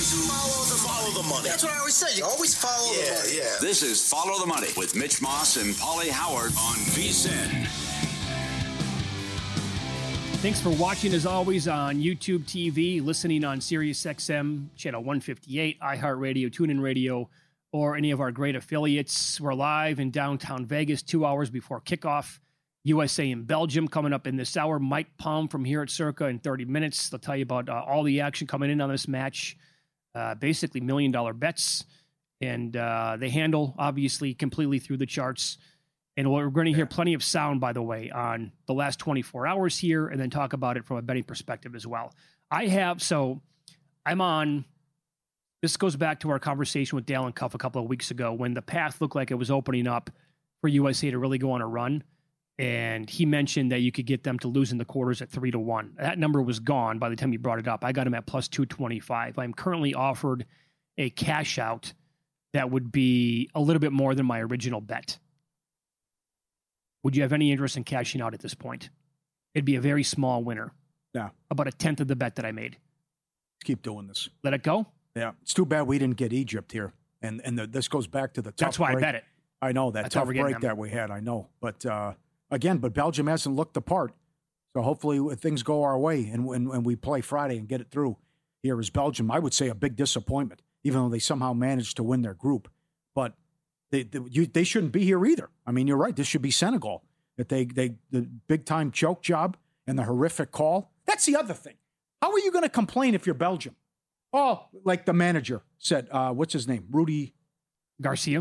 Follow the money. That's what I always say. You always follow the money. Yeah. This is Follow the Money with Mitch Moss and Paulie Howard on VSiN. Thanks for watching, as always, on YouTube TV, listening on SiriusXM, channel 158, iHeartRadio, TuneIn Radio, or any of our great affiliates. We're live in downtown Vegas 2 hours before kickoff. USA and Belgium coming up in this hour. Mike Palm from here at Circa in 30 minutes. They'll tell you about all the action coming in on this match. Basically $1 million bets. And they handle, obviously, completely through the charts. And we're going to hear plenty of sound, by the way, on the last 24 hours here, and then talk about it from a betting perspective as well. I'm on, this goes back to our conversation with Dalen Cuff a couple of weeks ago when the path looked like it was opening up for USA to really go on a run. And he mentioned that you could get them to lose in the quarters at 3-1. That number was gone by the time he brought it up. I got him at plus 225. I'm currently offered a cash out that would be a little bit more than my original bet. Would you have any interest in cashing out at this point? It'd be a very small winner. Yeah. About a tenth of the bet that I made. Let's keep doing this. Let it go? Yeah. It's too bad we didn't get Egypt here. And this goes back to the tough That's why break. I bet it. I know, that tough break that we had. I know. But, again, Belgium hasn't looked the part. So hopefully things go our way and we play Friday and get it through. Here is Belgium. I would say a big disappointment, even though they somehow managed to win their group. But they shouldn't be here either. I mean, you're right. This should be Senegal. That the big-time choke job and the horrific call. That's the other thing. How are you going to complain if you're Belgium? Oh, like the manager said, what's his name? Rudy Garcia.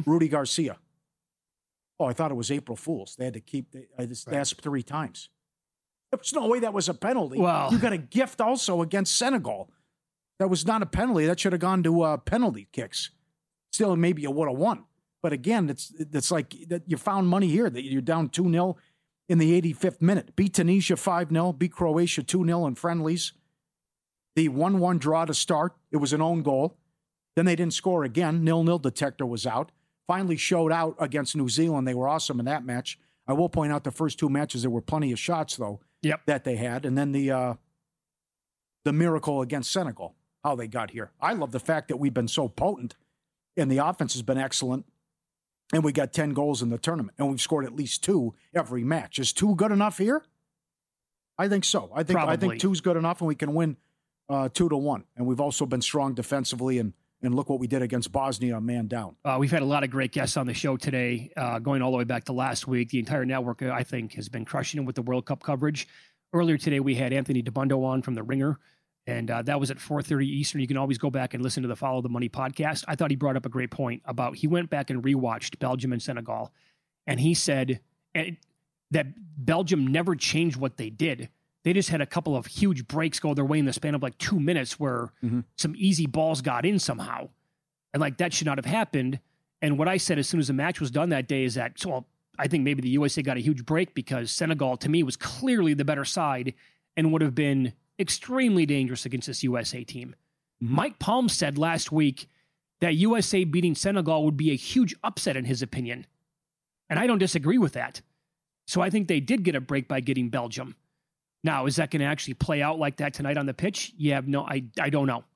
Oh, I thought it was April Fool's. They had to keep, they asked 3 times. There was no way that was a penalty. Well, you got a gift also against Senegal. That was not a penalty. That should have gone to penalty kicks. Still, maybe you would have won. But again, it's like that you found money here, that you're down 2-0 in the 85th minute. Beat Tunisia 5-0, beat Croatia 2-0 in friendlies. The 1-1 draw to start. It was an own goal. Then they didn't score again. 0-0 detector was out. Finally showed out against New Zealand. They were awesome in that match. I will point out the first 2 matches, there were plenty of shots, though, that they had. And then the miracle against Senegal, how they got here. I love the fact that we've been so potent, and the offense has been excellent, and we got 10 goals in the tournament, and we've scored at least 2 every match. Is 2 good enough here? I think so. I think 2's good enough, and we can win 2-1. And we've also been strong defensively, and look what we did against Bosnia, a man down. We've had a lot of great guests on the show today, going all the way back to last week. The entire network, I think, has been crushing it with the World Cup coverage. Earlier today, we had Anthony DeBundo on from The Ringer, and that was at 4:30 Eastern. You can always go back and listen to the Follow the Money podcast. I thought he brought up a great point about, he went back and rewatched Belgium and Senegal, and he said that Belgium never changed what they did. They just had a couple of huge breaks go their way in the span of like 2 minutes where some easy balls got in somehow. And like that should not have happened. And what I said as soon as the match was done that day is that, I think maybe the USA got a huge break because Senegal, to me, was clearly the better side and would have been extremely dangerous against this USA team. Mike Palm said last week that USA beating Senegal would be a huge upset in his opinion. And I don't disagree with that. So I think they did get a break by getting Belgium. Now, is that going to actually play out like that tonight on the pitch? Yeah, no, I don't know.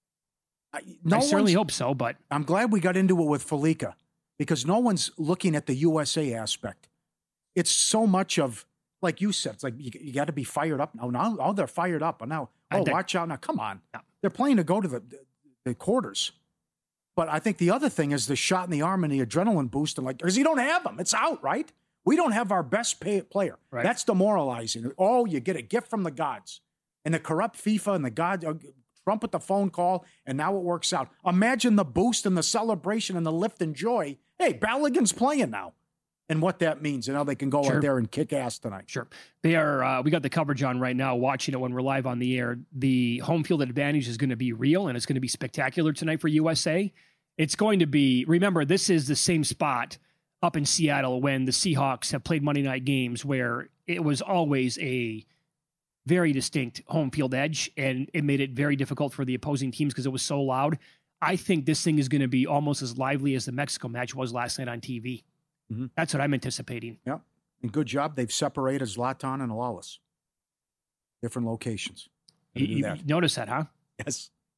I certainly hope so, but I'm glad we got into it with Felica because no one's looking at the USA aspect. It's so much of, like you said, it's like you got to be fired up now. Now they're fired up, and now watch out now. Come on, they're playing to go to the quarters. But I think the other thing is the shot in the arm and the adrenaline boost, and because you don't have them, it's out, right? We don't have our best player. Right. That's demoralizing. Oh, you get a gift from the gods. And the corrupt FIFA and the gods, Trump with the phone call, and now it works out. Imagine the boost and the celebration and the lift and joy. Hey, Balogun's playing now. And what that means, and how they can go out there and kick ass tonight. Sure. They are, we got the coverage on right now, watching it when we're live on the air. The home field advantage is going to be real, and it's going to be spectacular tonight for USA. It's going to be, remember, this is the same spot up in Seattle when the Seahawks have played Monday night games where it was always a very distinct home field edge, and it made it very difficult for the opposing teams because it was so loud. I think this thing is going to be almost as lively as the Mexico match was last night on TV. That's what I'm anticipating. Yeah, and good job. They've separated Zlatan and Alalis. Different locations. You notice that, huh? Yes.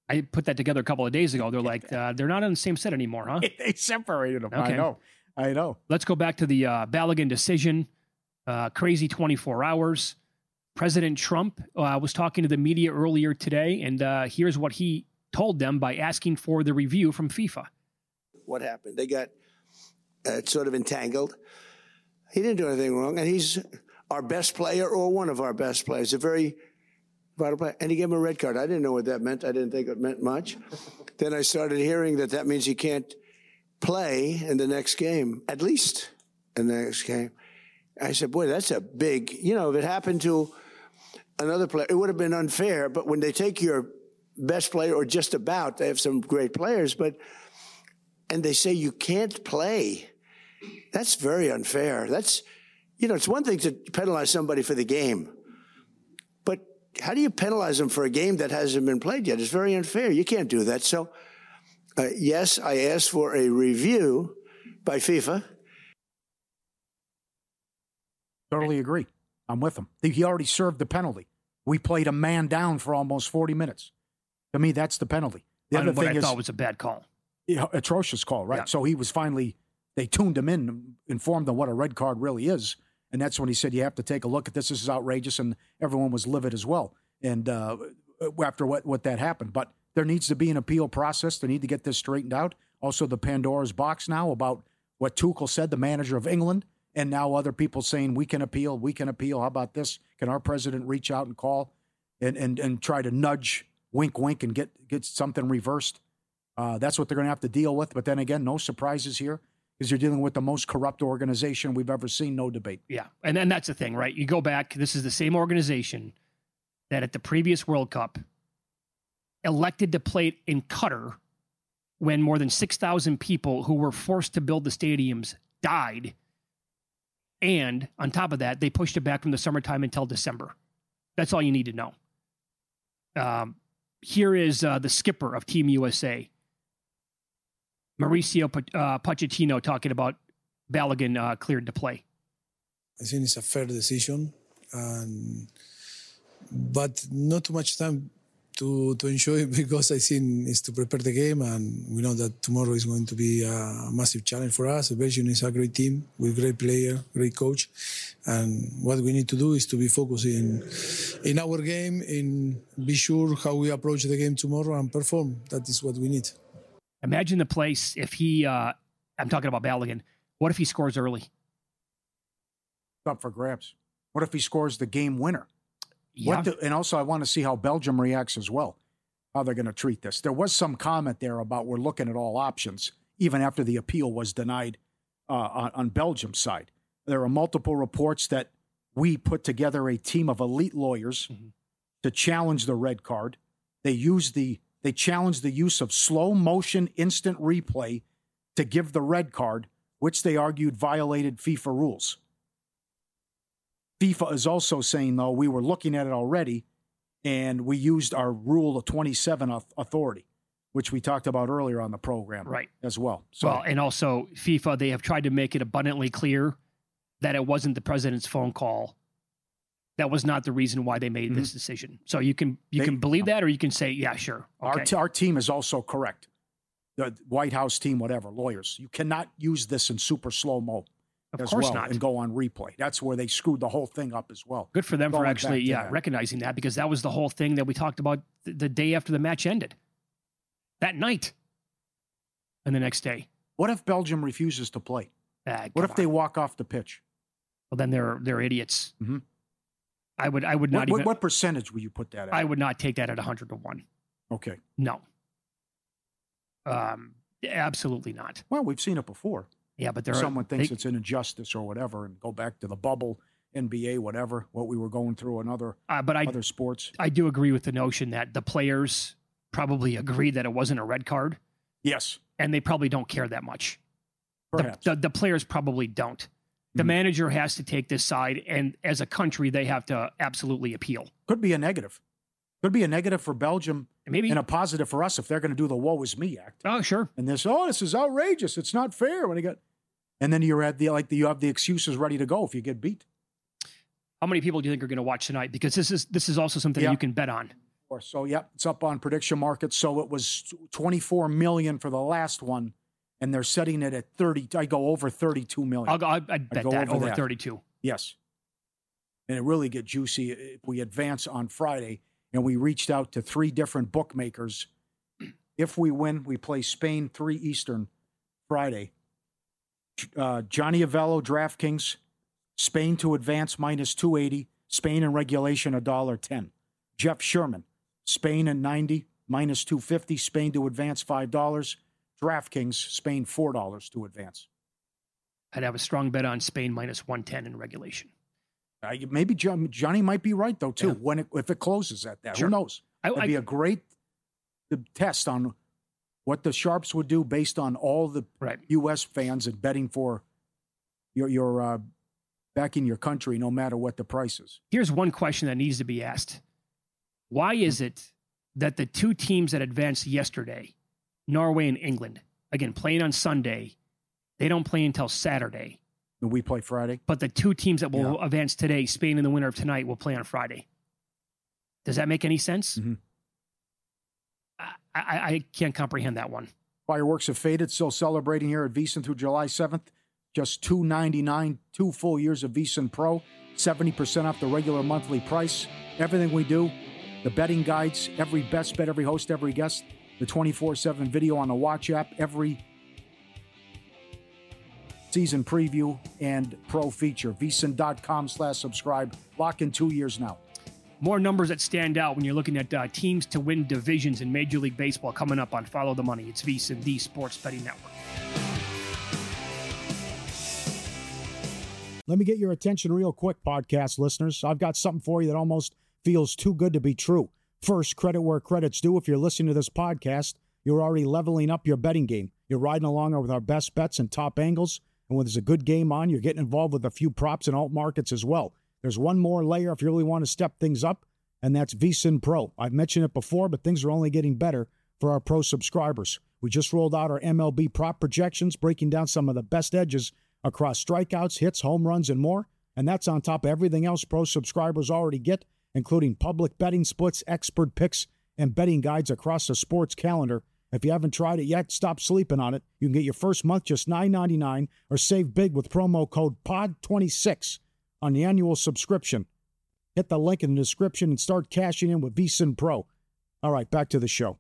I put that together a couple of days ago. They're like, they're not on the same set anymore, huh? They separated them. Okay. I know. Let's go back to the Balogun decision. Crazy 24 hours. President Trump was talking to the media earlier today, and here's what he told them by asking for the review from FIFA. What happened? They got sort of entangled. He didn't do anything wrong, and he's our best player or one of our best players, a very vital player. And he gave him a red card. I didn't know what that meant. I didn't think it meant much. Then I started hearing that means he can't play in the next game, at least in the next game. I said, boy, that's a big, if it happened to another player, it would have been unfair. But when they take your best player or just about, they have some great players, and they say you can't play, that's very unfair. That's, it's one thing to penalize somebody for the game, but how do you penalize them for a game that hasn't been played yet? It's very unfair. You can't do that. So, yes, I asked for a review by FIFA. Totally agree. I'm with him. He already served the penalty. We played a man down for almost 40 minutes. To me, that's the penalty. The other thing I thought was a bad call. Atrocious call, right? Yeah. So he was they tuned him in, informed him what a red card really is. And that's when he said, you have to take a look at this. This is outrageous. And everyone was livid as well. And after what that happened. But there needs to be an appeal process. They need to get this straightened out. Also, the Pandora's box now about what Tuchel said, the manager of England. And now other people saying, we can appeal. How about this? Can our president reach out and call and try to nudge, wink, wink, and get something reversed? That's what they're going to have to deal with. But then again, no surprises here because you're dealing with the most corrupt organization we've ever seen, no debate. Yeah, and then that's the thing, right? You go back, this is the same organization that at the previous World Cup elected to play it in Qatar when more than 6,000 people who were forced to build the stadiums died. And on top of that, they pushed it back from the summertime until December. That's all you need to know. Here is the skipper of Team USA, Mauricio Pochettino, talking about Balogun cleared to play. I think it's a fair decision, but not too much time to enjoy it because I think it's to prepare the game, and we know that tomorrow is going to be a massive challenge for us. Belgium is a great team with great player, great coach, and what we need to do is to be focusing in our game, in be sure how we approach the game tomorrow and perform. That is what we need. Imagine the place if he, I'm talking about Balogun, what if he scores early? Up for grabs. What if he scores the game winner? Yeah. And also, I want to see how Belgium reacts as well, how they're going to treat this. There was some comment there about we're looking at all options, even after the appeal was denied on Belgium's side. There are multiple reports that we put together a team of elite lawyers to challenge the red card. They challenged the use of slow motion instant replay to give the red card, which they argued violated FIFA rules. FIFA is also saying, though, we were looking at it already, and we used our Rule of 27 authority, which we talked about earlier on the program, right, as well. So, well, and also FIFA, they have tried to make it abundantly clear that it wasn't the president's phone call. That was not the reason why they made this decision. So you can believe that, or you can say, yeah, sure. Okay. Our team is also correct. The White House team, whatever, lawyers. You cannot use this in super slow-mo. Of course not. And go on replay. That's where they screwed the whole thing up as well. Good for them for actually, recognizing that, because that was the whole thing that we talked about the day after the match ended. That night. And the next day. What if Belgium refuses to play? What if they walk off the pitch? Well, then they're idiots. Mm-hmm. I would not even. What percentage would you put that at? I would not take that at 100-1. Okay. No. Absolutely not. Well, we've seen it before. Yeah, but someone thinks it's an injustice or whatever, and go back to the bubble, NBA, whatever, what we were going through in other sports. I do agree with the notion that the players probably agree that it wasn't a red card. Yes. And they probably don't care that much. Perhaps. The players probably don't. The manager has to take this side, and as a country, they have to absolutely appeal. Could be a negative. Could be a negative for Belgium, maybe, and a positive for us if they're going to do the "woe is me" act. Oh, sure. And this is outrageous. It's not fair. And then you're at you have the excuses ready to go if you get beat. How many people do you think are going to watch tonight? Because this is also something you can bet on. So, yep, it's up on prediction markets. So it was 24 million for the last one, and they're setting it at 30. I go over 32 million. I'd bet that over 32. Yes. And it really get juicy if we advance on Friday, and we reached out to 3 different bookmakers. If we win, we play Spain 3 Eastern Friday. Johnny Avello, DraftKings, Spain to advance minus 280, Spain in regulation $1.10. Jeff Sherman, Spain in 90 minus 250, Spain to advance $5. DraftKings, Spain $4 to advance. I'd have a strong bet on Spain minus 110 in regulation. Maybe Johnny might be right, though, too, Yeah. if it closes at that. Sure. Who knows? It'd be a great test on what the Sharps would do based on all the U.S. fans and betting for your back in your country, no matter what the price is. Here's one question that needs to be asked. Why is it that the 2 teams that advanced yesterday, Norway and England, again, playing on Sunday, they don't play until Saturday? And we play Friday. But the 2 teams that will advance today, Spain and the winner of tonight, will play on Friday. Does that make any sense? Mm-hmm. I can't comprehend that one. Fireworks have faded. Still celebrating here at VSiN through July 7th. Just $2.99, 2 full years of VSiN Pro. 70% off the regular monthly price. Everything we do, the betting guides, every best bet, every host, every guest, the 24/7 video on the Watch app, every season preview and pro feature. VSiN.com/subscribe. Lock in 2 years now. More numbers that stand out when you're looking at teams to win divisions in Major League Baseball coming up on Follow the Money. It's VSiN, the Sports Betting Network. Let me get your attention real quick, podcast listeners. I've got something for you that almost feels too good to be true. First, credit where credit's due. If you're listening to this podcast, you're already leveling up your betting game. You're riding along with our best bets and top angles. And when there's a good game on, you're getting involved with a few props and alt markets as well. There's one more layer if you really want to step things up, and that's VSiN Pro. I've mentioned it before, but things are only getting better for our pro subscribers. We just rolled out our MLB prop projections, breaking down some of the best edges across strikeouts, hits, home runs, and more. And that's on top of everything else pro subscribers already get, including public betting splits, expert picks, and betting guides across the sports calendar. If you haven't tried it yet, stop sleeping on it. You can get your first month just $9.99 or save big with promo code POD26 on the annual subscription. Hit the link in the description and start cashing in with VSiN Pro. All right, back to the show.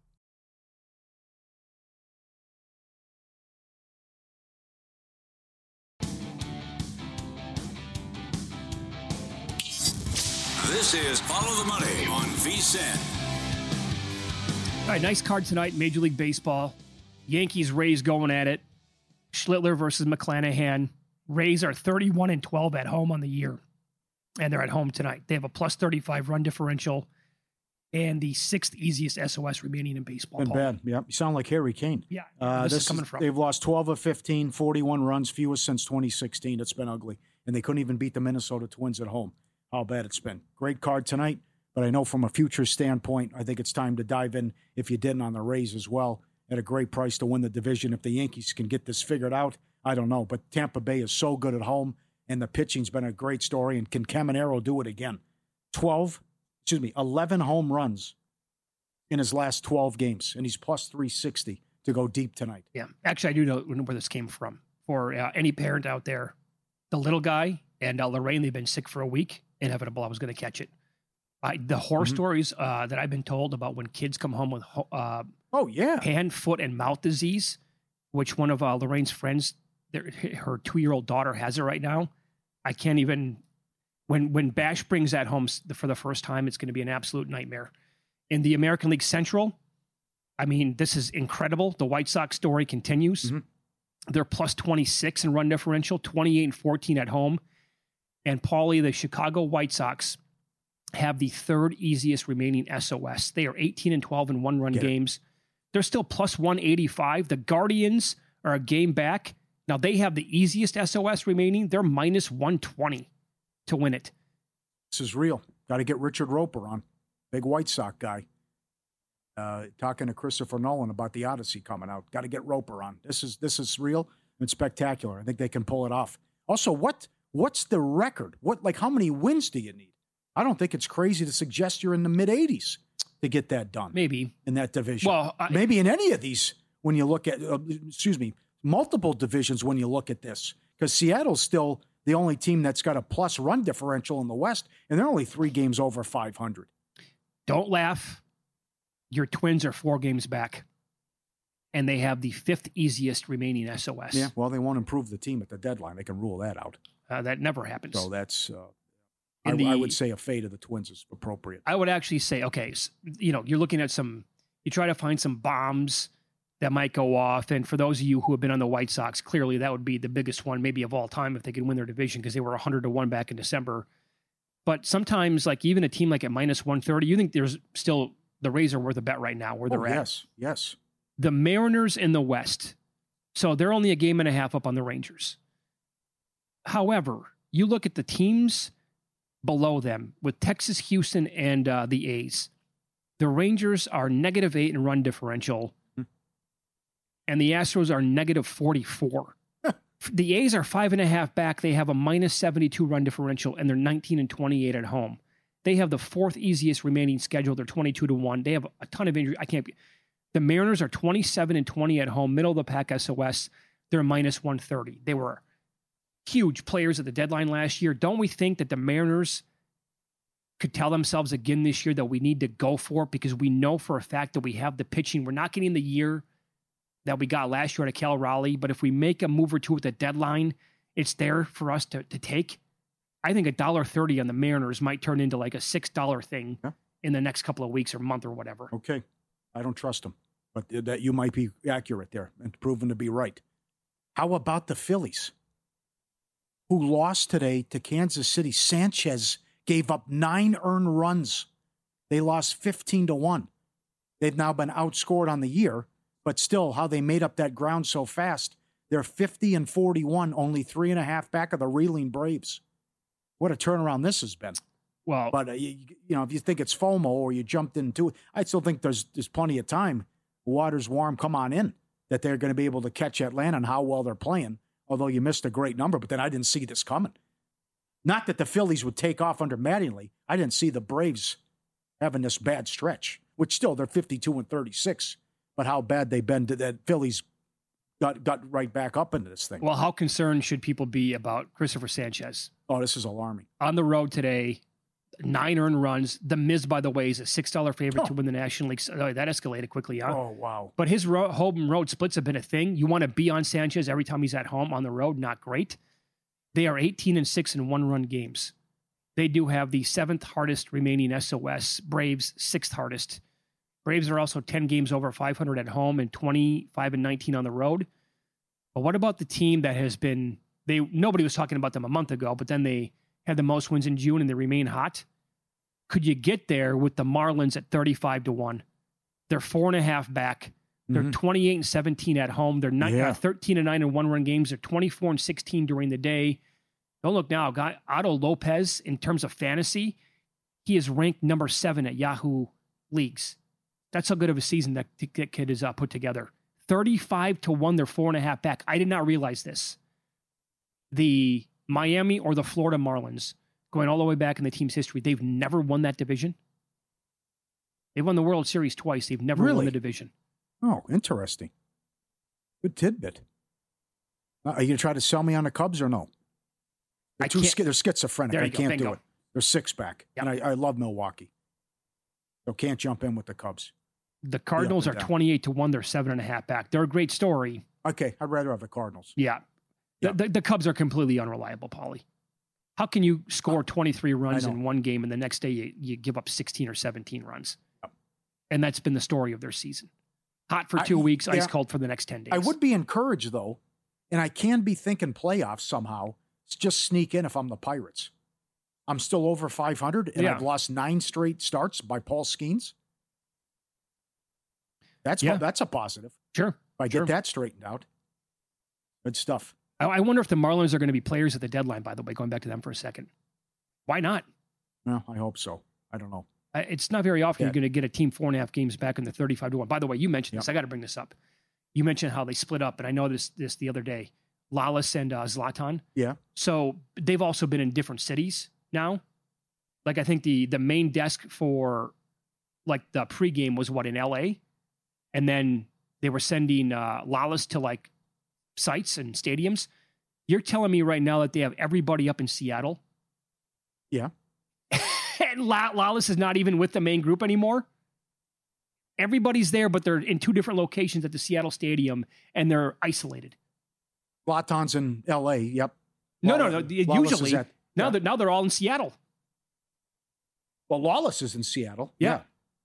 This is Follow the Money on VSiN. All right, nice card tonight, Major League Baseball. Yankees-Rays going at it. Schlittler versus McClanahan. Rays are 31-12 at home on the year, and they're at home tonight. They have a plus 35 run differential and the 6th easiest SOS remaining in baseball. Been bad. Yeah, you sound like Harry Kane. Yeah, this is coming from. They've lost 12 of 15, 41 runs, fewest since 2016. It's been ugly, and they couldn't even beat the Minnesota Twins at home. How bad it's been. Great card tonight, but I know from a future standpoint, I think it's time to dive in, if you didn't, on the Rays as well, at a great price to win the division. If the Yankees can get this figured out, I don't know. But Tampa Bay is so good at home, and the pitching's been a great story. And can Caminero do it again? 11 home runs in his last 12 games, and he's plus 360 to go deep tonight. Yeah, actually, I do know where this came from. For any parent out there, the little guy and Lorraine, they've been sick for a week. Inevitable, I was going to catch it. The horror stories that I've been told about when kids come home with hand, foot, and mouth disease, which one of Lorraine's friends, her 2-year-old daughter has it right now. I can't even, when Bash brings that home for the first time, it's going to be an absolute nightmare. In the American League Central, I mean, this is incredible. The White Sox story continues. Mm-hmm. They're plus 26 in run differential, 28-14 at home. And Paulie, the Chicago White Sox have the 3rd easiest remaining SOS. They are 18-12 in one-run games. They're still plus 185. The Guardians are a game back. Now, they have the easiest SOS remaining. They're minus 120 to win it. This is real. Got to get Richard Roper on. Big White Sox guy. Talking to Christopher Nolan about the Odyssey coming out. Got to get Roper on. This is real and spectacular. I think they can pull it off. Also, what's the record? How many wins do you need? I don't think it's crazy to suggest you're in the mid-80s. to get that done. Maybe in that division. Well, maybe in any of these when you look at, multiple divisions when you look at this, because Seattle's still the only team that's got a plus run differential in the West, and they're only 3 games over 500. Don't laugh. Your Twins are 4 games back, and they have the 5th easiest remaining SOS. Yeah, well, they won't improve the team at the deadline. They can rule that out. That never happens. So that's, I would say a fade of the Twins is appropriate. I would actually say, okay, you're looking at you try to find some bombs that might go off. And for those of you who have been on the White Sox, clearly that would be the biggest one maybe of all time if they could win their division, because they were 100-1 back in December. But sometimes, like even a team like at minus 130, you think there's still the Rays are worth a bet right now where they're at. Yes. The Mariners in the West. So they're only a game and a half up on the Rangers. However, you look at the teams below them with Texas, Houston, and the A's. The Rangers are -8 in run differential, and the Astros are -44. The A's are 5.5 back. They have a -72 run differential, and they're 19-28 at home. They have the 4th easiest remaining schedule. They're 22-1. They have a ton of injury. The Mariners are 27-20 at home, middle of the pack SOS. They're -130. They were huge players at the deadline last year. Don't we think that the Mariners could tell themselves again this year that we need to go for it, because we know for a fact that we have the pitching? We're not getting the year that we got last year at Cal Raleigh, but if we make a move or two at the deadline, it's there for us to take. I think $1.30 on the Mariners might turn into like a $6 thing in the next couple of weeks or month or whatever. Okay. I don't trust them, but that you might be accurate there and proven to be right. How about the Phillies, who lost today to Kansas City? Sanchez gave up 9 earned runs. They lost 15-1. They've now been outscored on the year, but still, how they made up that ground so fast. They're 50-41, only 3.5 back of the reeling Braves. What a turnaround this has been. Well, but if you think it's FOMO or you jumped into it, I still think there's plenty of time. Water's warm. Come on in. That they're going to be able to catch Atlanta and how well they're playing. Although you missed a great number, but then I didn't see this coming. Not that the Phillies would take off under Mattingly. I didn't see the Braves having this bad stretch, which still they're 52-36. But how bad they've been to that Phillies got right back up into this thing. Well, how concerned should people be about Christopher Sanchez? Oh, this is alarming. On the road today, 9 earned runs. The Miz, by the way, is a $6 favorite to win the National League. Oh, that escalated quickly, huh? Oh, wow. But his home road splits have been a thing. You want to be on Sanchez every time he's at home. On the road, not great. They are 18-6 in 1-run games. They do have the 7th hardest remaining SOS. Braves, 6th hardest. Braves are also 10 games over 500 at home and 25-19 on the road. But what about the team that has been, nobody was talking about them a month ago, but then they had the most wins in June and they remain hot? Could you get there with the Marlins at 35-1? They're 4.5 back. They're 28-17 at home. They're 13-9 in 1-run games. They're 24-16 during the day. Don't look now. Guy Otto Lopez, in terms of fantasy, he is ranked number 7 at Yahoo Leagues. That's how good of a season that kid is put together. 35-1, they're 4.5 back. I did not realize this. The Miami or the Florida Marlins, going all the way back in the team's history, they've never won that division. They've won the World Series twice. They've never won the division. Oh, interesting. Good tidbit. Are you going to try to sell me on the Cubs or no? They're schizophrenic. I can't do it. They're 6 back. Yep. And I love Milwaukee. So can't jump in with the Cubs. The Cardinals are 28-1. They're 7.5 back. They're a great story. Okay, I'd rather have the Cardinals. Yeah. The Cubs are completely unreliable, Paulie. How can you score 23 runs in one game and the next day you give up 16 or 17 runs? Yep. And that's been the story of their season. Hot for 2 weeks, ice cold for the next 10 days. I would be encouraged, though, and I can be thinking playoffs somehow. Just sneak in if I'm the Pirates. I'm still over 500, and I've lost 9 straight starts by Paul Skeens. That's a positive. Sure. If I get that straightened out. Good stuff. I wonder if the Marlins are going to be players at the deadline, by the way, going back to them for a second. Why not? No, I hope so. I don't know. It's not very often you're going to get a team 4.5 games back in the 35-1. By the way, you mentioned this. I got to bring this up. You mentioned how they split up, and I noticed this the other day. Lalas and Zlatan. Yeah. So they've also been in different cities now. Like I think the main desk for like the pregame was in LA, and then they were sending Lawless to like sites and stadiums. You're telling me right now that they have everybody up in Seattle? Yeah. And Lawless is not even with the main group anymore? Everybody's there, but they're in two different locations at the Seattle Stadium, and they're isolated. Zlatan's in L.A., yep. No. Usually, now they're all in Seattle. Well, Lawless is in Seattle. Yeah.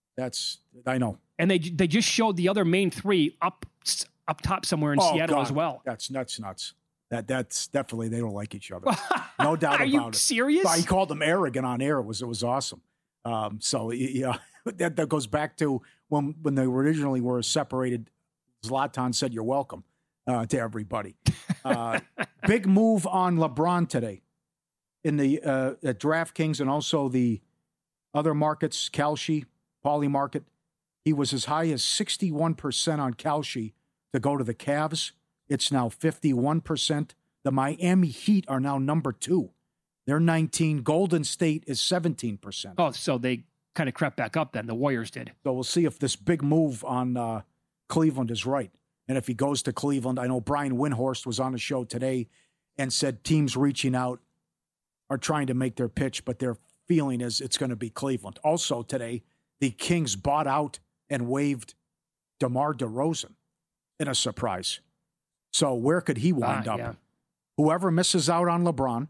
I know. And they just showed the other main three up top somewhere in Seattle as well. That's nuts. That's definitely, they don't like each other. No doubt about it. Are you serious? He called them arrogant on air. It was awesome. So yeah, that goes back to when they originally were separated. Zlatan said, "You're welcome," to everybody. Big move on LeBron today in the at DraftKings and also the other markets, Kalshi, Pauly market. He was as high as 61% on Kalshi to go to the Cavs. It's now 51%. The Miami Heat are now number 2. They're 19. Golden State is 17%. Oh, so they kind of crept back up then. The Warriors did. So we'll see if this big move on Cleveland is right. And if he goes to Cleveland, I know Brian Windhorst was on the show today and said teams reaching out are trying to make their pitch, but their feeling is it's going to be Cleveland. Also today, the Kings bought out and waived DeMar DeRozan in a surprise. So where could he wind up? Yeah. Whoever misses out on LeBron,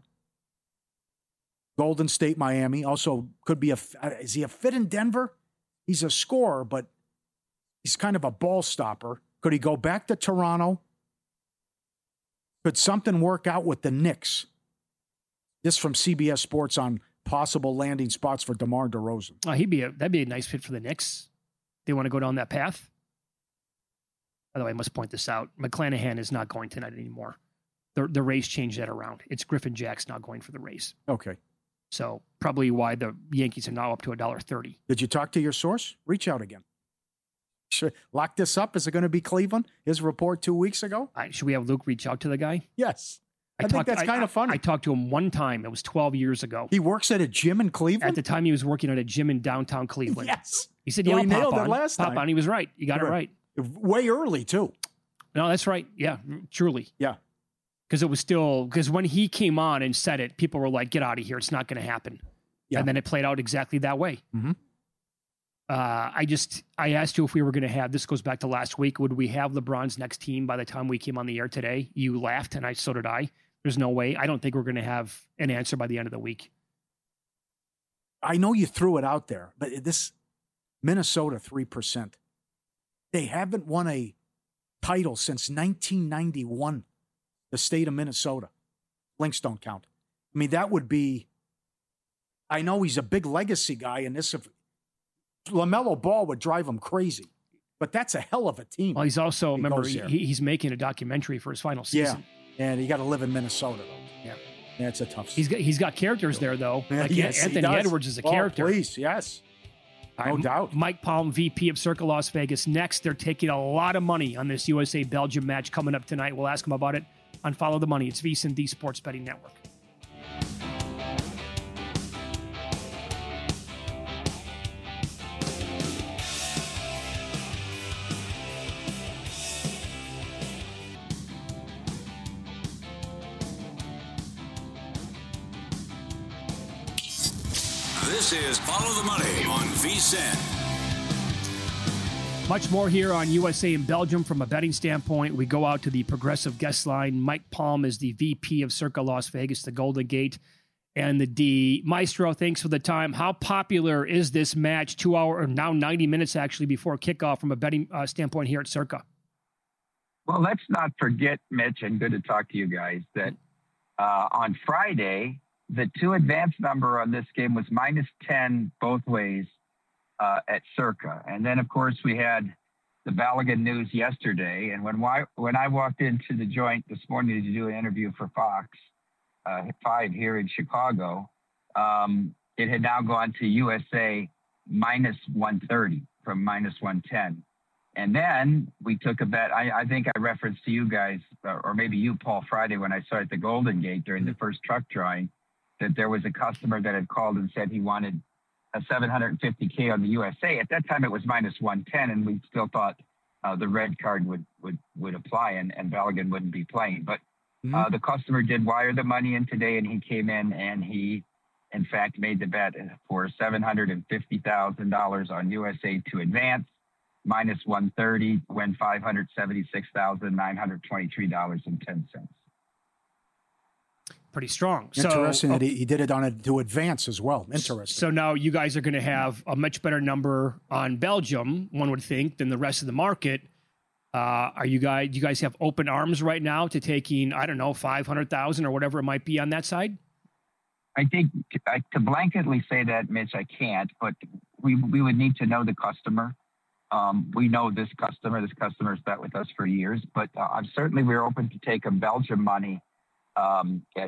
Golden State, Miami, also could be is he a fit in Denver? He's a scorer, but he's kind of a ball stopper. Could he go back to Toronto? Could something work out with the Knicks? This from CBS Sports on possible landing spots for DeMar DeRozan. That'd be a nice fit for the Knicks. They want to go down that path. By the way, I must point this out. McClanahan is not going tonight anymore. The Rays changed that around. It's Griffin Jack's not going for the Rays. Okay. So probably why the Yankees are now up to $1.30. Did you talk to your source? Reach out again. Should lock this up. Is it going to be Cleveland? His report 2 weeks ago? Should we have Luke reach out to the guy? Yes. I think that's kind of funny. I talked to him one time. It was 12 years ago. He works at a gym in Cleveland? At the time, he was working at a gym in downtown Cleveland. Yes. He said, yeah, he nailed it last time. Pop on. He was right. You got it right. Way early, too. No, that's right. Yeah, truly. Yeah. Because when he came on and said it, people were like, get out of here. It's not going to happen. Yeah. And then it played out exactly that way. Mm-hmm. I asked you if we were going to have, this goes back to last week, would we have LeBron's next team by the time we came on the air today? You laughed, and so did I. There's no way. I don't think we're going to have an answer by the end of the week. I know you threw it out there, but this Minnesota 3%, they haven't won a title since 1991, the state of Minnesota. Links don't count. I mean, that would be, I know he's a big legacy guy, and this, if LaMelo Ball would drive him crazy, but that's a hell of a team. Well, he's also, remember, he's making a documentary for his final season. Yeah. And you got to live in Minnesota, though. Yeah, it's a tough. He's got characters there, though. Yeah, like yes, Anthony Edwards is a character. Please, yes, no doubt. Mike Palm, VP of Circa Las Vegas. Next, they're taking a lot of money on this USA-Belgium match coming up tonight. We'll ask him about it on Follow the Money. It's VSiN, the Sports Betting Network. This is Follow the Money on VSiN. Much more here on USA and Belgium from a betting standpoint. We go out to the Progressive guest line. Mike Palm is the VP of Circa Las Vegas, the Golden Gate, and the D. Maestro, thanks for the time. How popular is this match, 2 hour, or now 90 minutes actually before kickoff from a betting standpoint here at Circa? Well, let's not forget, Mitch, and good to talk to you guys, that on Friday, the 2 advance number on this game was -10 both ways at Circa. And then, of course, we had the Balogun news yesterday. And when I walked into the joint this morning to do an interview for Fox 5 here in Chicago, it had now gone to USA -130 from -110. And then we took a bet. I think I referenced to you guys, or maybe you, Paul, Friday when I saw at the Golden Gate during the first truck drawing, that there was a customer that had called and said he wanted 750K on the USA. At that time, it was minus 110, and we still thought the red card would apply and Balogun wouldn't be playing. But the customer did wire the money in today, and he came in and he, in fact, made the bet for $750,000 on USA to advance, minus 130, win $576,923.10. Pretty strong. Interesting that he did it on it to advance as well. Interesting. So now you guys are going to have a much better number on Belgium, one would think, than the rest of the market. Do you guys have open arms right now to taking, I don't know, 500,000 or whatever it might be on that side? I think to blanketly say that, Mitch, I can't, but we would need to know the customer. We know this customer. This customer's bet with us for years, but certainly we're open to take a Belgium money at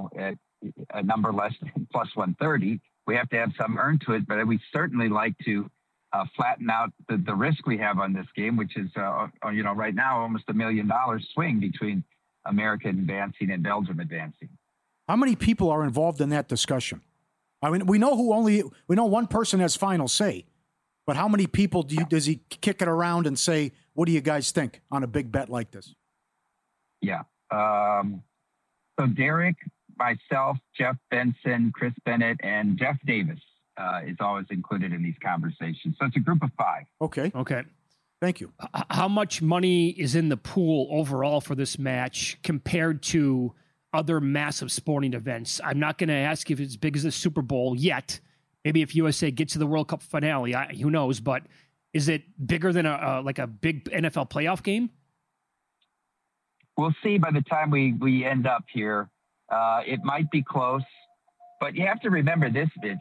a number less than plus 130. We have to have some earn to it, but we certainly like to flatten out the risk we have on this game, which is, right now almost $1 million swing between America advancing and Belgium advancing. How many people are involved in that discussion? I mean, we know one person has final say, but how many people does he kick it around and say, what do you guys think on a big bet like this? Yeah. So Derek, myself, Jeff Benson, Chris Bennett, and Jeff Davis is always included in these conversations. So it's a group of 5. Okay. Thank you. How much money is in the pool overall for this match compared to other massive sporting events? I'm not going to ask if it's as big as the Super Bowl yet. Maybe if USA gets to the World Cup finale, who knows? But is it bigger than a big NFL playoff game? We'll see by the time we end up here. It might be close, but you have to remember this, Mitch.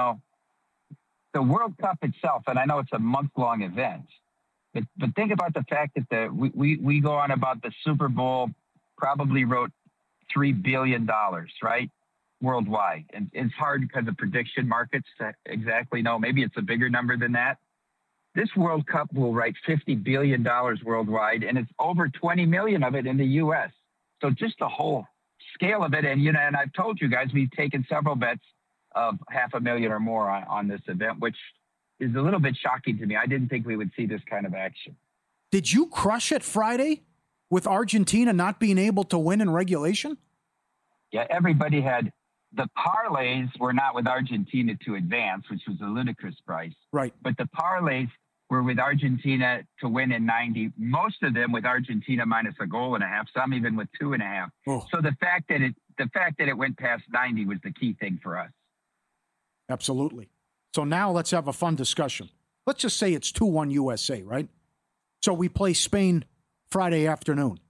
The World Cup itself, and I know it's a month-long event, but think about the fact that we go on about the Super Bowl probably wrote $3 billion, right, worldwide. And it's hard because of prediction markets to exactly know. Maybe it's a bigger number than that. This World Cup will write $50 billion worldwide, and it's over 20 million of it in the U.S. So just the whole scale of it. And, and I've told you guys, we've taken several bets of $500,000 or more on this event, which is a little bit shocking to me. I didn't think we would see this kind of action. Did you crush it Friday with Argentina not being able to win in regulation? Yeah, everybody had. The parlays were not with Argentina to advance, which was a ludicrous price. Right. But the parlays were with Argentina to win in 90, most of them with Argentina minus a goal and a half, some even with 2.5. Oh. So the fact that it went past 90 was the key thing for us. Absolutely. So now let's have a fun discussion. Let's just say it's 2-1 USA, right? So we play Spain Friday afternoon.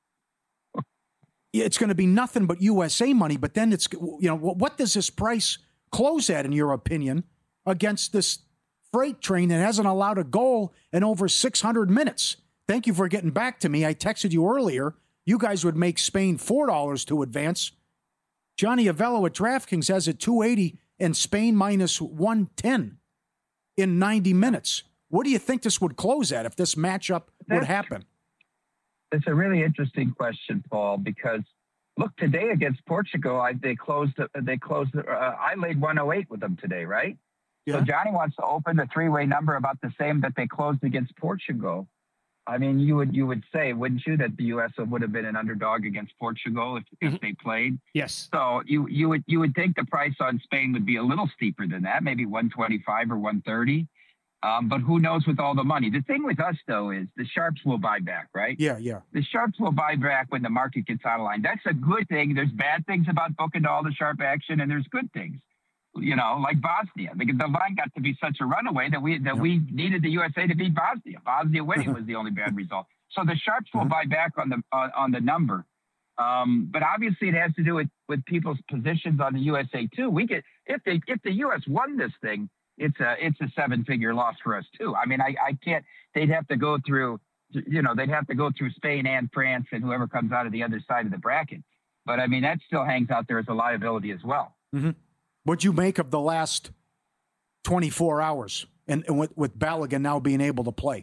It's going to be nothing but USA money, but then it's, what does this price close at, in your opinion, against this freight train that hasn't allowed a goal in over 600 minutes? Thank you for getting back to me. I texted you earlier. You guys would make Spain $4 to advance. Johnny Avello at DraftKings has it 280 and Spain minus 110 in 90 minutes. What do you think this would close at if this matchup would happen? It's a really interesting question, Paul, because look, today against Portugal, they closed. I laid 108 with them today, right? Yeah. So Johnny wants to open the 3-way number about the same that they closed against Portugal. I mean, you would say, wouldn't you, that the U.S. would have been an underdog against Portugal if they played? Yes. So you would think the price on Spain would be a little steeper than that, maybe 125 or 130. But who knows with all the money? The thing with us, though, is the sharps will buy back, right? Yeah. The sharps will buy back when the market gets out of line. That's a good thing. There's bad things about booking all the sharp action, and there's good things. Like Bosnia. The line got to be such a runaway that we needed the USA to beat Bosnia. Bosnia winning was the only bad result. So the sharps will buy back on the number. But obviously it has to do with people's positions on the USA too. We get if the US won this thing, it's a 7-figure loss for us too. I mean, I can't. They'd have to go through Spain and France and whoever comes out of the other side of the bracket. But I mean, that still hangs out there as a liability as well. Mm-hmm. What'd you make of the last 24 hours and with Balogun now being able to play?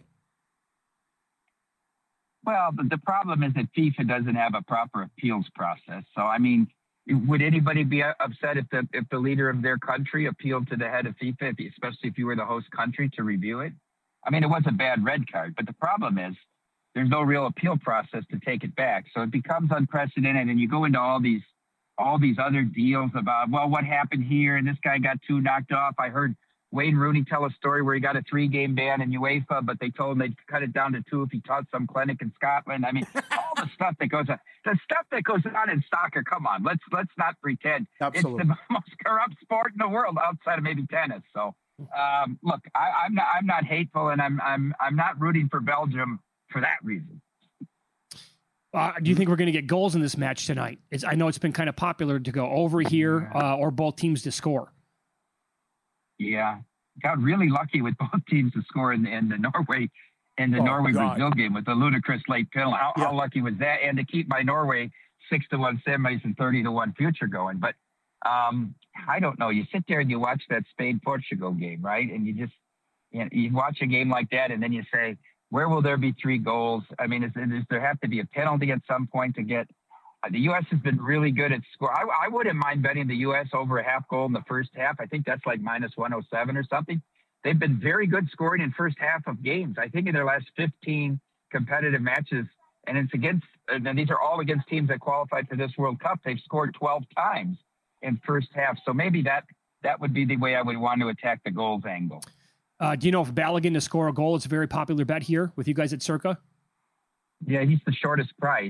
Well, the problem is that FIFA doesn't have a proper appeals process. So, I mean, would anybody be upset if the leader of their country appealed to the head of FIFA, especially if you were the host country, to review it? I mean, it was a bad red card, but the problem is there's no real appeal process to take it back. So it becomes unprecedented, and you go into all these other deals about, well, what happened here, and this guy got 2 knocked off. I heard Wayne Rooney tell a story where he got a 3-game ban in UEFA, but they told him they'd cut it down to 2 if he taught some clinic in Scotland. I mean, all the stuff that goes on. The stuff that goes on in soccer, come on, let's not pretend. Absolutely. It's the most corrupt sport in the world outside of maybe tennis. So, look, I'm not hateful, and I'm not rooting for Belgium for that reason. Do you think we're going to get goals in this match tonight? I know it's been kind of popular to go over here or both teams to score. Yeah, got really lucky with both teams to score in the Norway Brazil game with the ludicrous late penalty. How lucky was that? And to keep my Norway 6-1 semis and 30-1 future going. But I don't know. You sit there and you watch that Spain-Portugal game, right? And you watch a game like that, and then you say, where will there be 3 goals? I mean, does there have to be a penalty at some point to get? The U.S. has been really good at score. I wouldn't mind betting the U.S. over a half goal in the first half. I think that's like -107 or something. They've been very good scoring in first half of games. I think in their last 15 competitive matches, and these are all against teams that qualified for this World Cup. They've scored 12 times in first half. So maybe that would be the way I would want to attack the goals angle. Do you know if Balogun to score a goal? It's a very popular bet here with you guys at Circa. Yeah, he's the shortest price.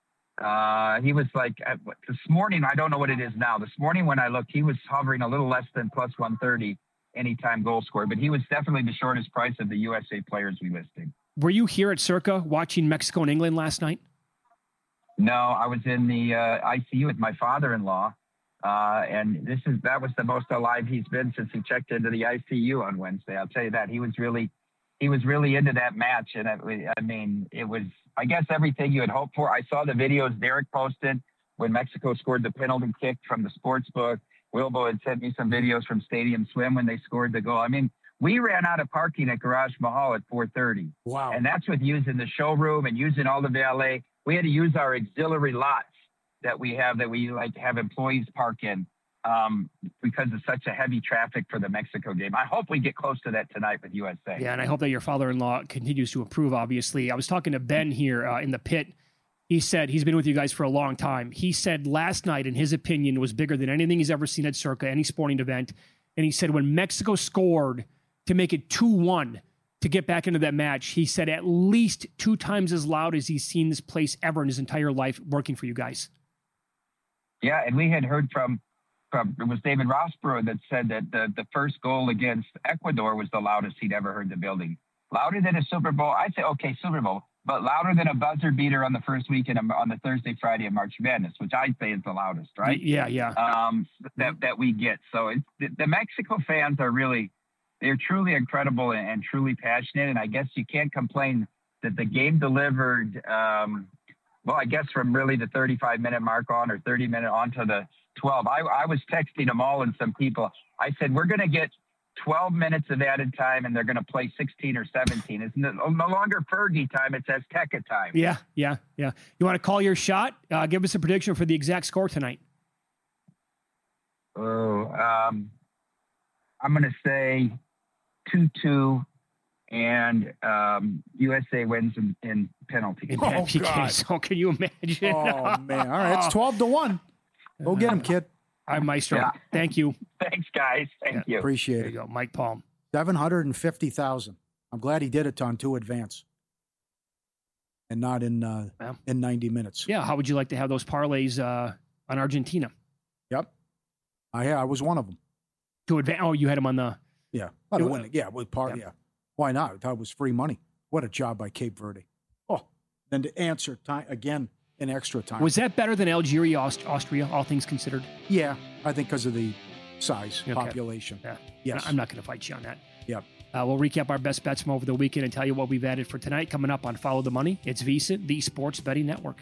He was like this morning. I don't know what it is now. This morning when I looked, he was hovering a little less than +130 anytime goal scorer, but he was definitely the shortest price of the USA players we listed. Were you here at Circa watching Mexico and England last night? No, I was in the ICU with my father-in-law, and that was the most alive he's been since he checked into the ICU on Wednesday. I'll tell you that. He was really into that match, and it was, I guess, everything you had hoped for. I saw the videos Derek posted when Mexico scored the penalty kick from the sports book. Wilbo had sent me some videos from Stadium Swim when they scored the goal. I mean, we ran out of parking at Garage Mahal at 4:30. Wow. And that's with using the showroom and using all the valet. We had to use our auxiliary lots that we have employees park in because of such a heavy traffic for the Mexico game. I hope we get close to that tonight with USA. Yeah, and I hope that your father-in-law continues to improve, obviously. I was talking to Ben here in the pit. He said he's been with you guys for a long time. He said last night, in his opinion, was bigger than anything he's ever seen at Circa, any sporting event. And he said when Mexico scored to make it 2-1 to get back into that match, he said at least 2 times as loud as he's seen this place ever in his entire life working for you guys. Yeah, and we had heard from it was David Rossborough that said that the first goal against Ecuador was the loudest he'd ever heard the building. Louder than a Super Bowl. I'd say, okay, Super Bowl, but louder than a buzzer beater on the first weekend on the Thursday, Friday of March Madness, which I'd say is the loudest, right? Yeah. That we get. So the Mexico fans they're truly incredible and truly passionate. And I guess you can't complain that the game delivered, I guess from really the 35-minute mark on or 30-minute on to the 12. I was texting them all and some people. I said, we're going to get 12 minutes of added time and they're going to play 16 or 17. It's no longer Fergie time. It's Azteca time. Yeah. You want to call your shot? Give us a prediction for the exact score tonight. I'm going to say 2-2 and USA wins in penalty. Oh, God. So can you imagine? Oh, man. All right. It's 12-1. Go get him, kid. All right, Maestro. Yeah. Thank you. Thanks, guys. Thank you. Appreciate there you go. Mike Palm. 750,000. I'm glad he did it on 2 advance and not in 90 minutes. Yeah. How would you like to have those parlays on Argentina? Yep. I was one of them. To advance. Oh, you had him on the. Yeah. With yeah. Why not? I thought it was free money. What a job by Cape Verde. Oh, then to answer time again in extra time. Was that better than Algeria, Austria, all things considered? Yeah, I think because of the size, population. Yeah. Yes. I'm not going to fight you on that. Yep. We'll recap our best bets from over the weekend and tell you what we've added for tonight. Coming up on Follow the Money, it's VSiN, the Sports Betting Network.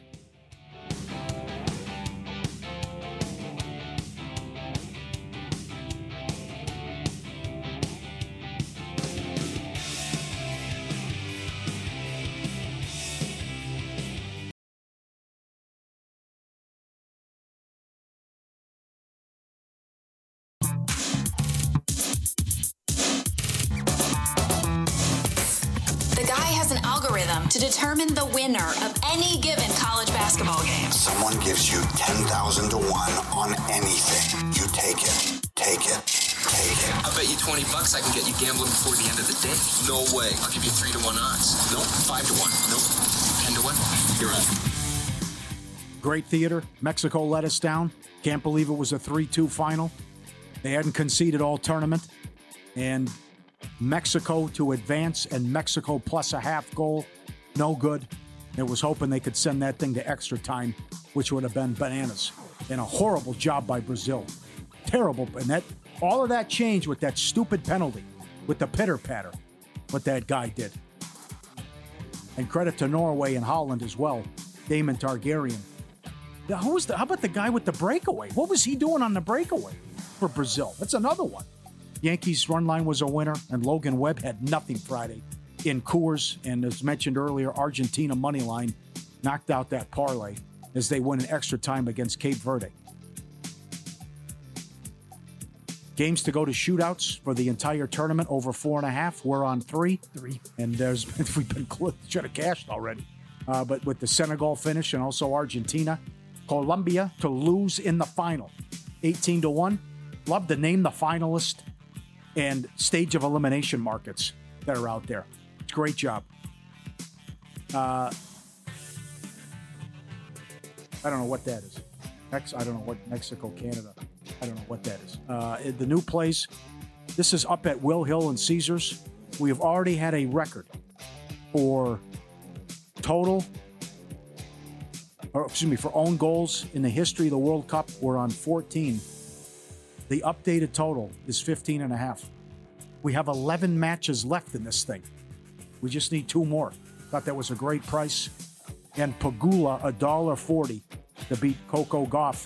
Sky has an algorithm to determine the winner of any given college basketball game. Someone gives you 10,000 to 1 on anything. You take it. Take it. Take it. I bet you $20 I can get you gambling before the end of the day. No way. I'll give you 3 to 1 odds. Nope. 5 to 1. Nope. 10 to 1. You're up. Great theater. Mexico let us down. Can't believe it was a 3-2 final. They hadn't conceded all tournament. And Mexico to advance, and Mexico plus a half goal. No good. It was hoping they could send that thing to extra time, which would have been bananas. And a horrible job by Brazil. Terrible. And that all of that changed with that stupid penalty, with the pitter-patter, what that guy did. And credit to Norway and Holland as well. Damon Targaryen. How about the guy with the breakaway? What was he doing on the breakaway for Brazil? That's another one. Yankees run line was a winner, and Logan Webb had nothing Friday in Coors. And as mentioned earlier, Argentina money line knocked out that parlay as they win in extra time against Cape Verde. Games to go to shootouts for the entire tournament, over 4.5. We're on 3. And we've been should have cashed already. But with the Senegal finish and also Argentina, Colombia to lose in the final, 18 to 1. Love to name the finalist and stage of elimination markets that are out there. Great job. I don't know what that is. I don't know what Mexico, Canada. I don't know what that is. The new place, this is up at Will Hill and Caesars. We have already had a record for for own goals in the history of the World Cup. We're on 14. The updated total is 15.5. We have 11 matches left in this thing. We just need 2 more. Thought that was a great price. And Pegula, $1.40 to beat Coco Gauff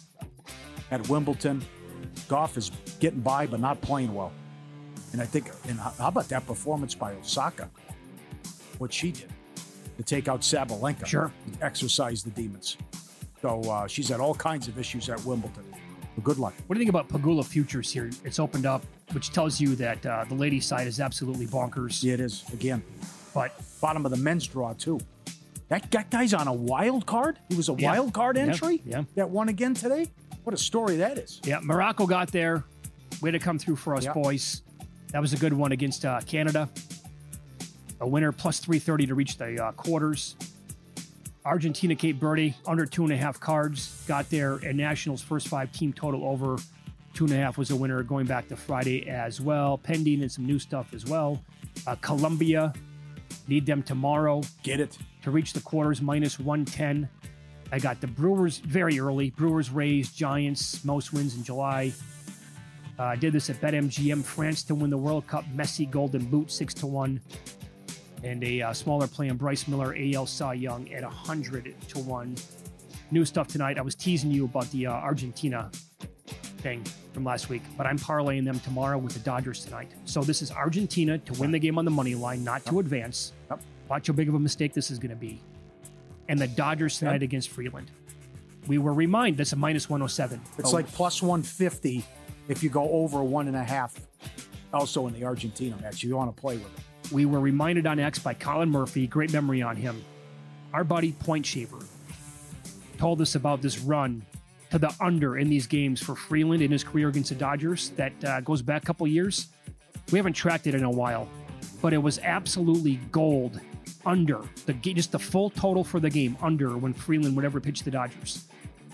at Wimbledon. Gauff is getting by, but not playing well. And I think, how about that performance by Osaka? What she did to take out Sabalenka. Sure. Exercise the demons. So she's had all kinds of issues at Wimbledon. Well, good luck. What do you think about Pegula futures here? It's opened up, which tells you that the ladies' side is absolutely bonkers. Yeah, it is. Again. But bottom of the men's draw, too. That guy's on a wild card? He was a wild card entry? Yeah. That won again today? What a story that is. Yeah, Morocco got there. Way to come through for us, boys. That was a good one against Canada. A winner plus 330 to reach the quarters. Argentina, Cape Verde, under 2.5 cards. Got there, and Nationals' first 5 team total over 2.5 was a winner going back to Friday as well. Pending and some new stuff as well. Colombia, need them tomorrow. Get it. To reach the quarters, minus 110. I got the Brewers very early. Brewers, Rays, Giants, most wins in July. I did this at BetMGM. France to win the World Cup. Messi, Golden Boot, 6-1. And a smaller play on Bryce Miller, AL Cy Young at 100-1. New stuff tonight. I was teasing you about the Argentina thing from last week, but I'm parlaying them tomorrow with the Dodgers tonight. So this is Argentina to win the game on the money line, not to advance. Watch how big of a mistake this is going to be. And the Dodgers tonight against Freeland. We were reminded that's a minus 107. It's like plus 150 if you go over 1.5. Also in the Argentina match, you want to play with it. We were reminded on X by Colin Murphy, great memory on him. Our buddy Point Shaver told us about this run to the under in these games for Freeland in his career against the Dodgers that goes back a couple years. We haven't tracked it in a while, but it was absolutely gold under just the full total for the game under when Freeland would ever pitch the Dodgers.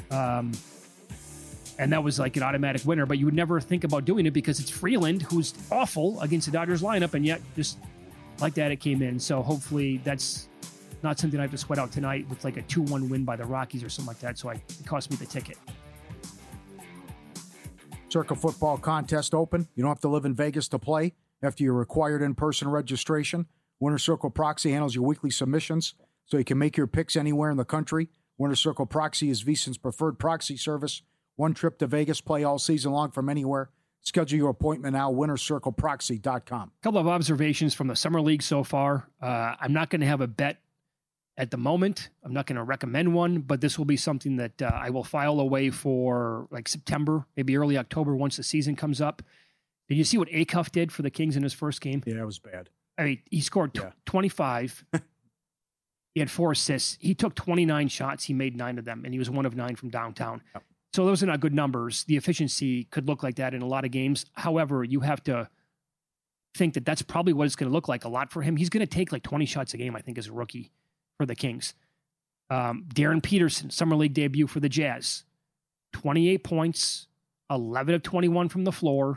And that was like an automatic winner, but you would never think about doing it because it's Freeland, who's awful against the Dodgers lineup, and yet just like that it came in. So hopefully that's not something I have to sweat out tonight with like a 2-1 win by the Rockies or something like that. So it cost me the ticket. Circa Football Contest open. You don't have to live in Vegas to play. After your required in-person registration, Winter Circle Proxy handles your weekly submissions so you can make your picks anywhere in the country. Winter Circle Proxy is VSiN's preferred proxy service. One trip to Vegas, play all season long from anywhere. Schedule your appointment now, wintercircleproxy.com. A couple of observations from the Summer League so far. I'm not going to have a bet at the moment. I'm not going to recommend one, but this will be something that I will file away for like September, maybe early October once the season comes up. Did you see what Acuff did for the Kings in his first game? Yeah, it was bad. I mean, he scored 25. He had 4 assists. He took 29 shots. He made 9 of them, and he was 1 of 9 from downtown. Yep. So those are not good numbers. The efficiency could look like that in a lot of games. However, you have to think that that's probably what it's going to look like a lot for him. He's going to take like 20 shots a game, I think, as a rookie for the Kings. Darren Peterson, Summer League debut for the Jazz. 28 points, 11 of 21 from the floor,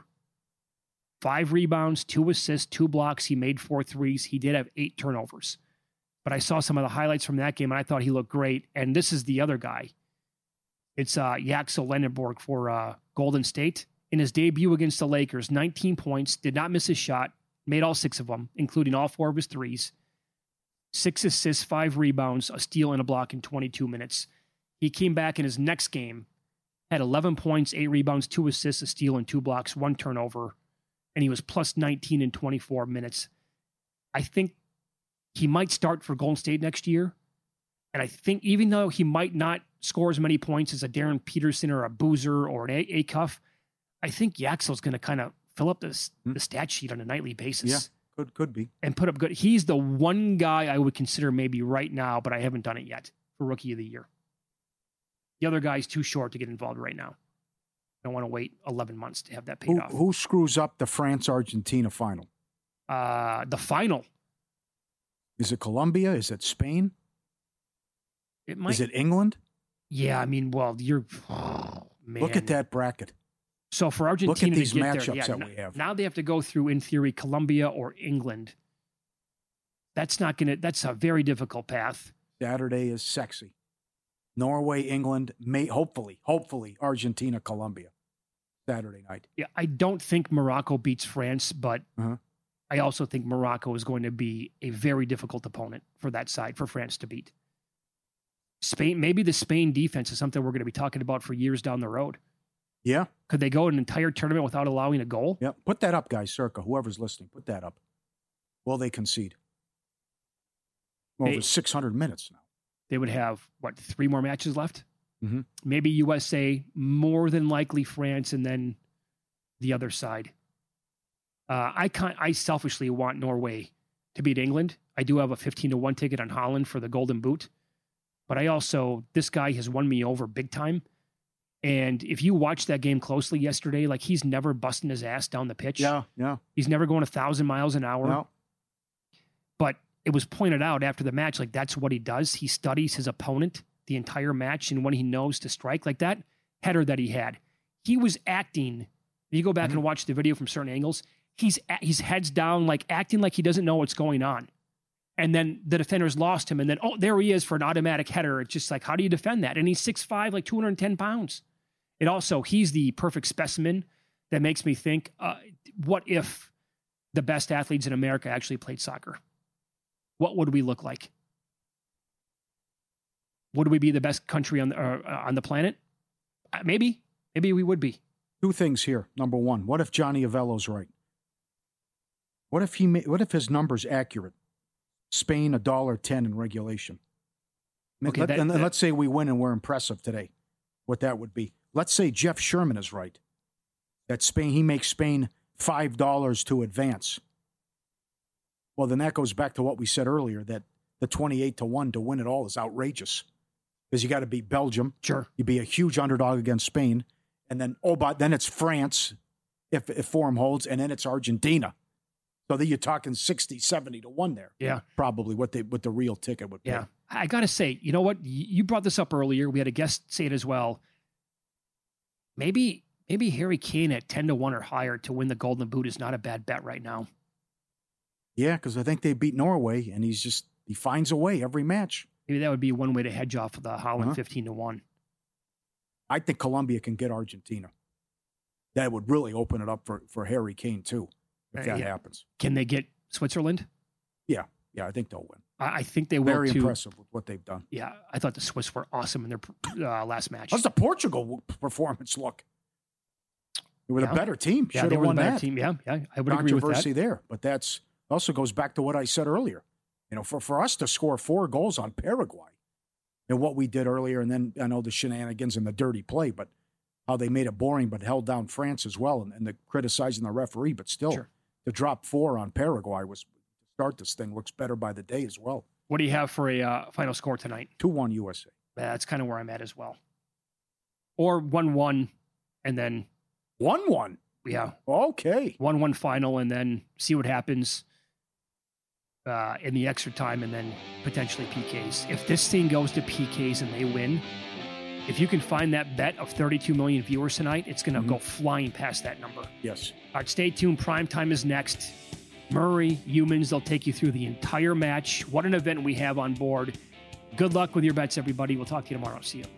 5 rebounds, 2 assists, 2 blocks. He made 4 threes. He did have 8 turnovers. But I saw some of the highlights from that game, and I thought he looked great. And this is the other guy. It's Yaxel Lenneborg for Golden State. In his debut against the Lakers, 19 points, did not miss his shot, made all 6 of them, including all 4 of his threes. 6 assists, 5 rebounds, a steal, and a block in 22 minutes. He came back in his next game, had 11 points, 8 rebounds, 2 assists, a steal, and 2 blocks, 1 turnover, and he was plus 19 in 24 minutes. I think he might start for Golden State next year. And I think even though he might not score as many points as a Darren Peterson or a Boozer or an Acuff, I think Yaxel's going to kind of fill up the stat sheet on a nightly basis. Yeah, could be. And put up good. He's the one guy I would consider maybe right now, but I haven't done it yet for Rookie of the Year. The other guy's too short to get involved right now. I don't want to wait 11 months to have that paid off. Who screws up the France-Argentina final? The final. Is it Colombia? Is it Spain? It might. Is it England? Yeah, I mean, well, man. Look at that bracket. So for Argentina Look at these to get matchups there, that we have. Now they have to go through, in theory, Colombia or England. That's a very difficult path. Saturday is sexy. Norway, England, hopefully, Argentina, Colombia. Saturday night. Yeah, I don't think Morocco beats France, but I also think Morocco is going to be a very difficult opponent for that side, for France to beat. Spain, maybe the Spain defense is something we're going to be talking about for years down the road. Yeah. Could they go an entire tournament without allowing a goal? Yeah. Put that up, guys. Circa, whoever's listening, put that up. Will they concede? Over 600 minutes now. They would have, 3 more matches left? Mm-hmm. Maybe USA, more than likely France, and then the other side. I selfishly want Norway to beat England. I do have a 15-1 ticket on Holland for the Golden Boot. But this guy has won me over big time. And if you watch that game closely yesterday, like he's never busting his ass down the pitch. Yeah. He's never going 1,000 miles an hour. No. But it was pointed out after the match, like that's what he does. He studies his opponent the entire match and when he knows to strike. Like that header that he had. He was acting. You go back and watch the video from certain angles. He's heads down, like acting like he doesn't know what's going on. And then the defenders lost him. And then, there he is for an automatic header. It's just like, how do you defend that? And he's 6'5", like 210 pounds. He's the perfect specimen that makes me think, what if the best athletes in America actually played soccer? What would we look like? Would we be the best country on the planet? Maybe we would be. 2 things here. Number 1, what if Johnny Avello's right? What if his number's accurate? Spain $1.10 in regulation. Okay, let's say we win and we're impressive today. What that would be. Let's say Jeff Sherman is right. That he makes Spain $5 to advance. Well, then that goes back to what we said earlier, that the 28-1 to win it all is outrageous. Because you got to beat Belgium. Sure. You be a huge underdog against Spain. And then, but then it's France, if form holds, and then it's Argentina. So then you're talking 60-70-1 there. Yeah. Probably what the real ticket would be. Yeah. I got to say, you know what? You brought this up earlier. We had a guest say it as well. Maybe Harry Kane at 10-1 or higher to win the Golden Boot is not a bad bet right now. Yeah, because I think they beat Norway, and he finds a way every match. Maybe that would be one way to hedge off the Holland 15-1. I think Colombia can get Argentina. That would really open it up for Harry Kane, too, if that happens. Can they get Switzerland? Yeah, I think they'll win. I think they will, Very too. impressive with what they've done. Yeah, I thought the Swiss were awesome in their last match. How's the Portugal performance look? They were the better team. Yeah, should they have were won the better that. team. Yeah, I would agree with that. Controversy there, but that's also goes back to what I said earlier. For us to score 4 goals on Paraguay and what we did earlier, and then I know the shenanigans and the dirty play, but how they made it boring but held down France as well, and the criticizing the referee, but still to drop 4 on Paraguay was start this thing looks better by the day as well. What do you have for a final score tonight? 2-1 USA. That's kind of where I'm at as well. Or 1-1 and then 1-1. Yeah. Okay. 1-1 final and then see what happens in the extra time and then potentially PKs. If this thing goes to PKs and they win, if you can find that bet of 32 million viewers tonight, it's going to go flying past that number. Yes. All right, stay tuned. Prime time is next. Murray, Humans, they'll take you through the entire match. What an event we have on board. Good luck with your bets, everybody. We'll talk to you tomorrow. See you.